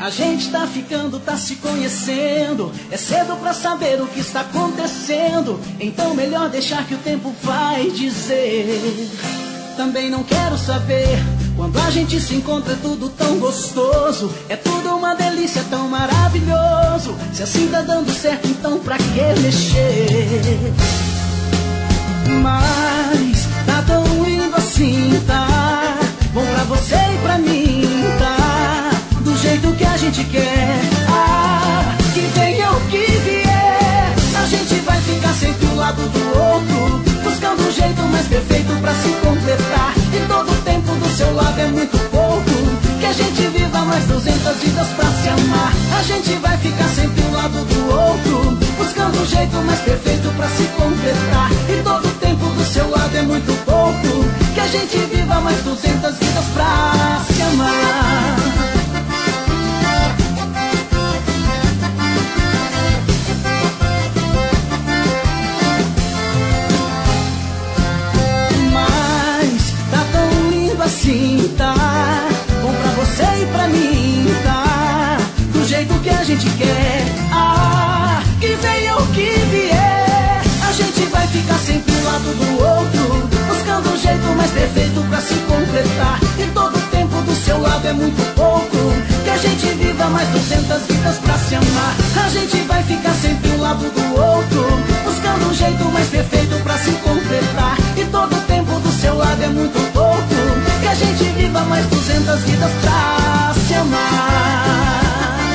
A gente tá ficando, tá se conhecendo. É cedo pra saber o que está acontecendo. Então melhor deixar que o tempo vai dizer. Também não quero saber. Quando a gente se encontra é tudo tão gostoso. É tudo uma delícia, tão maravilhoso. Se assim tá dando certo, então pra que mexer? Mas tá tão lindo assim, tá? Bom pra você e pra mim, tá? Do jeito que a gente quer. Ah, que venha o que vier. A gente vai ficar sempre um lado do outro, buscando um jeito mais perfeito pra se completar. E todo o tempo do seu lado é muito pouco. Que a gente viva mais 200 vidas pra se amar. A gente vai ficar sempre um lado do outro, buscando um jeito mais perfeito pra se completar. E todo o tempo do seu lado é muito pouco. Que a gente viva mais 200 vidas pra se amar. Assim, tá? Bom pra você e pra mim, tá? Do jeito que a gente quer. Ah, que venha o que vier. A gente vai ficar sempre um lado do outro, buscando um jeito mais perfeito pra se completar. E todo o tempo do seu lado é muito pouco. Que a gente viva mais 200 vidas pra se amar. A gente vai ficar sempre um lado do outro, buscando um jeito mais perfeito pra se completar. E todo o tempo do seu lado é muito pouco. Que a gente viva mais 200 vidas pra se amar.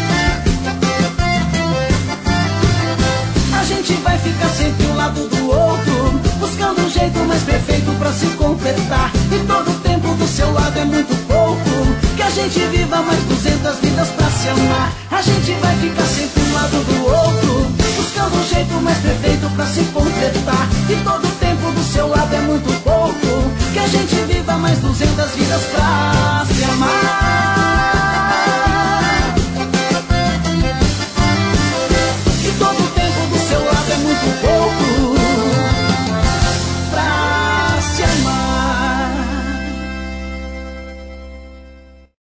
A gente vai ficar sempre um lado do outro, buscando um jeito mais perfeito pra se completar. E todo o tempo do seu lado é muito pouco. Que a gente viva mais 200 vidas pra se amar. A gente vai ficar sempre um lado do outro, buscando um jeito mais perfeito pra se completar.